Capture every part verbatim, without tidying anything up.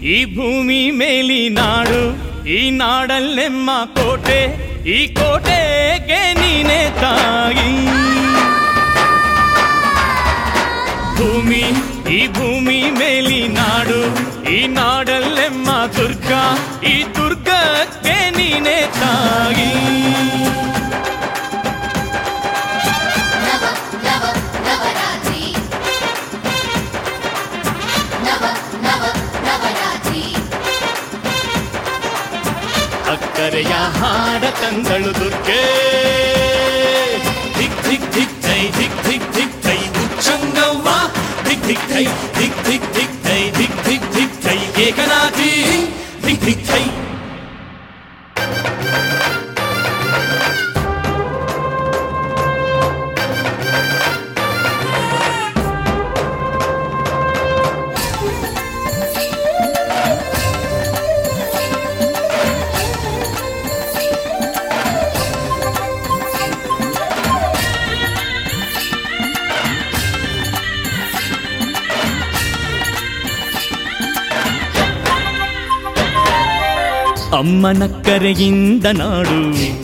ಈ ಭೂಮಿ ಮೇಲಿ ನಾಡು, ಈ ನಾಡಲ್ಲೆಮ್ಮ ಕೋಟೆ, ಈ ಕೋಟೆಗೆ ನೀನೆ ತಾಯಿ. ಭೂಮಿ ಈ ಭೂಮಿ ಮೇಲಿ ನಾಡು, ಈ ನಾಡಲ್ಲೆಮ್ಮ ದುರ್ಗ, ಈ ದುರ್ಗಕ್ಕೆ ನೀನೆ ತಾಯಿ. ಅಕ್ಕರೆಯ ಹಾಡ ತಂದಳು ದುರ್ಗೆ, ಧಿಕ್ ಧಿಕ್ ಧಿಕ್ ಥೈ, ಧಿಕ್ ಧಿಕ್ ಧಿಕ್ ಥೈ ಉಚ್ಚಂಗವ್ವ, ಧಿಕ್ ಧಿಕ್ ಥೈ, ಧಿಕ್ ಧಿಕ್ ಧಿಕ್ ಥೈ, ಧಿಕ್ ಧಿಕ್ ಧಿಕ್ ಥೈ ಏಕನಾಥಿ, ಧಿಕ್ ಧಿಕ್ ಥೈ. ಅಮ್ಮನಕ್ಕರೆಯಿಂದ ನಾಡು,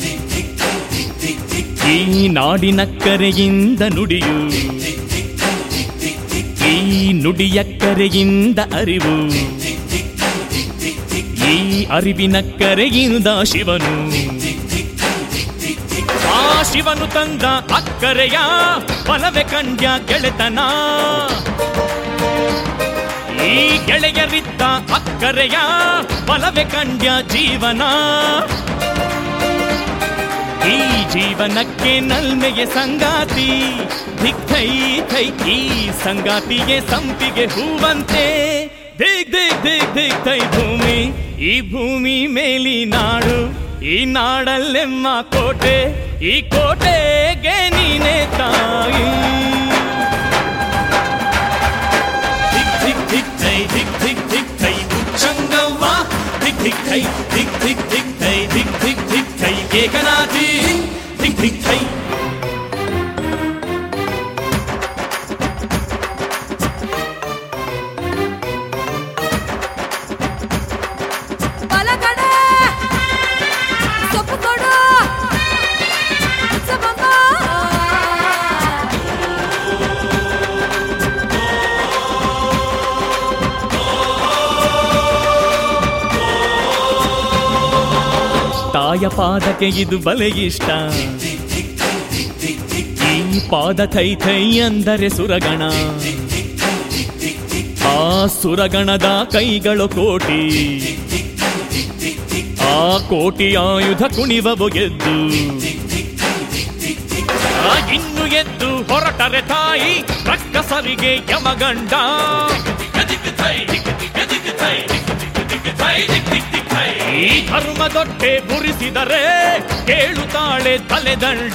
ಈ ನಾಡಿನಕ್ಕರೆಯಿಂದ ನುಡಿಯು, ಈ ನುಡಿಯಕ್ಕರೆಯಿಂದ ಅರಿವು, ಈ ಅರಿವಿನಕ್ಕರೆಯಿಂದ ಶಿವನು. ಆ ಶಿವನು ತಂದ ಅಕ್ಕರೆಯ ಬಲವೆ ಕಂಡ್ಯ ಗೆಳೆತನ, ಈ ಗೆಳೆಯರಿದ್ದ ಅಕ್ಕರೆಯ ಬಲವೆ ಕಂಡ್ಯ ಜೀವನ. ಈ ಜೀವನಕ್ಕೆ ನಲ್ಮೆಗೆ ಸಂಗಾತಿ, ಧಿಕ್ ಥೈ ಥೈ ಈ ಸಂಗಾತಿಗೆ ಸಂಪಿಗೆ ಹೂವಂತೆ, ದಿಗ್ ದಿಗ್ ದಿಗ್ ದಿಗ್ ಥೈ ಭೂಮಿ ಈ ಭೂಮಿ ಮೇಲಿ ನಾಡು, ಈ ನಾಡಲ್ಲೆಮ್ಮ ಕೋಟೆ, ಈ ಕೋಟೆಗೆ ನೀನೆ ತಾಯಿ. ಧಿಕ್ ಥೈ ಧಿಕ್ ಧಿಕ್ ಧಿಕ್ ಥೈ ಉಚ್ಚಂಗವ್ವ, ಧಿಕ್ ಧಿಕ್ ಥೈ, ಧಿಕ್ ಧಿಕ್ ಧಿಕ್ ಥೈ, ಧಿಕ್ ಧಿಕ್ ಧಿಕ್ ಥೈ ಏಕನಾಥಿ, ಧಿಕ್ ಧಿಕ್ ಥೈ. ತಾಯ ಪಾದಕ್ಕೆ ಇದು ಬಲೆ ಇಷ್ಟ, ಈ ಪಾದ ಥೈ ಥೈ ಅಂದರೆ ಸುರಗಣ, ಆ ಸುರಗಣದ ಕೈಗಳು ಕೋಟಿ, ಆ ಕೋಟಿ ಆಯುಧ ಕುಣಿವವು ಗೆದ್ದು, ಇನ್ನು ಎದ್ದು ಹೊರಟರೆ ತಾಯಿ ರಕ್ಕಸರಿಗೆ ಯಮಗಂಡ. ಈ ಧರ್ಮದೊಟ್ಟೆ ಬುರಿಸಿದರೆ ಕೇಳುತ್ತಾಳೆ ತಲೆದಂಡ.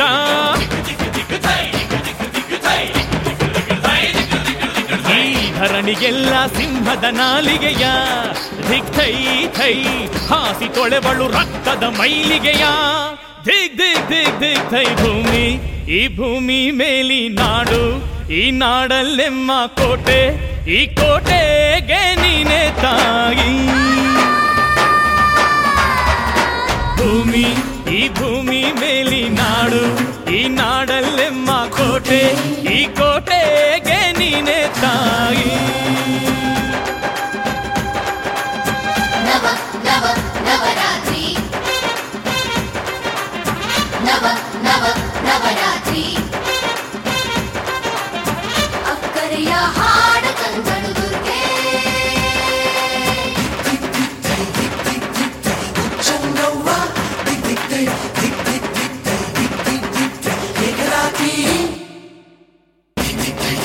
ಈ ಧರಣಿಗೆಲ್ಲ ಸಿಂಹದ ನಾಲಿಗೆಯ, ಧಿಕ್ ಥೈ ಥೈ ಹಾಸಿ ತೊಳೆವಳು ರಕ್ತದ ಮೈಲಿಗೆಯ, ಧಿಕ್ ಧಿಕ್ ಧಿಕ್ ಧಿಕ್ ಥೈ ಭೂಮಿ ಈ ಭೂಮಿ ಮೇಲಿ ನಾಡು, ಈ ನಾಡಲ್ಲೆಮ್ಮ ಕೋಟೆ, ಈ ಕೋಟೆಗೆ ನೀನೆ ತಾಯಿ. ಭೂಮಿ ಈ ಭೂಮಿ ಮೇಲಿ ನಾಡು, ಈ ನಾಡಲ್ಲೆಮ್ಮ ಕೋಟೆ, ಈ ಕೋಟೆಗೆ ನೀನೆ ತಾಯಿ. ನವ ನವ ನವರಾತ್ರಿ, ನವ ನವ ನವರಾತ್ರಿ, ಅಕ್ಕರೆಯ ಹಾಡ ತಂದಳು ದುರ್ಗೆ, ಧಿಕ್ ಧಿಕ್